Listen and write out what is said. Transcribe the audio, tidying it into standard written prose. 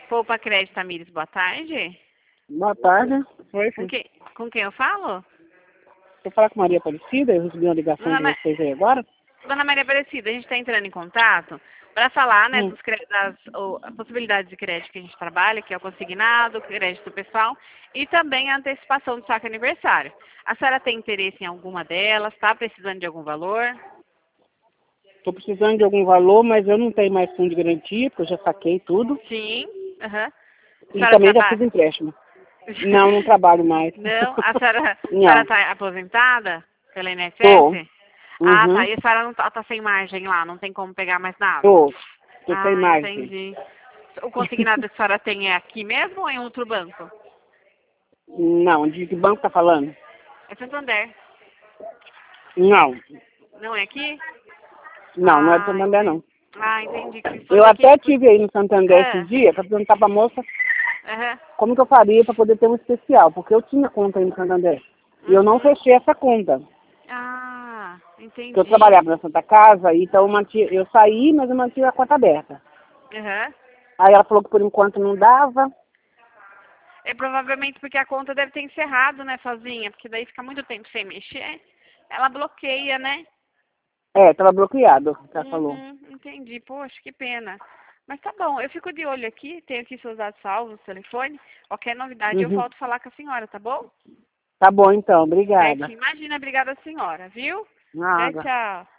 Poupa Crédito, Tamires, boa tarde. Boa tarde. Oi, Com filho. quem, com quem eu falo? Você fala com Maria Aparecida? Eu recebi uma ligação Dona, de Ma- vocês aí agora. Dona Maria Aparecida, a gente está entrando em contato para falar, né, Hum. das possibilidades de crédito que a gente trabalha, que é o consignado, o crédito pessoal e também a antecipação do saque aniversário. A senhora tem interesse em alguma delas? Está precisando de algum valor? Estou precisando de algum valor, mas eu não tenho mais fundo de garantia, porque eu já saquei tudo. Sim. Aham. A E senhora também já fiz trabalha? empréstimo. Não, não trabalho mais. Não? A senhora Não. está aposentada pela Tô. INSS? Ah, tá. Uhum. E a senhora não tá sem margem lá, não tem como pegar mais nada? Tô. Tô sem Ah, margem. entendi. O consignado que a senhora tem é aqui mesmo ou em outro banco? Não, de que banco tá falando? É Santander. Não. Não é aqui? Não é do Ah, Santander, entendi. não. Ah, entendi. Que se Eu fosse aqui... até tive aí no Santander esses Ah, dias para perguntar pra moça aham. como que eu faria para poder ter um especial, porque eu tinha conta aí no Santander. E eu não Uhum. fechei essa conta. Ah, Porque eu entendi. trabalhava na Santa Casa, então eu saí, mas eu mantive a conta aberta. Aham. Aí ela falou que por enquanto não dava. É provavelmente porque a conta deve ter encerrado, né, sozinha, porque daí fica muito tempo sem mexer. Ela bloqueia, né? É, estava bloqueado, ela falou. Uhum, entendi. Poxa, que pena. Mas tá bom, eu fico de olho aqui, tenho aqui seus dados salvos, telefone. Qualquer novidade eu Uhum. volto a falar com a senhora, tá bom? Tá bom então, obrigada. Certinho. Imagina, obrigada a senhora, viu? Tchau, Nada. tchau.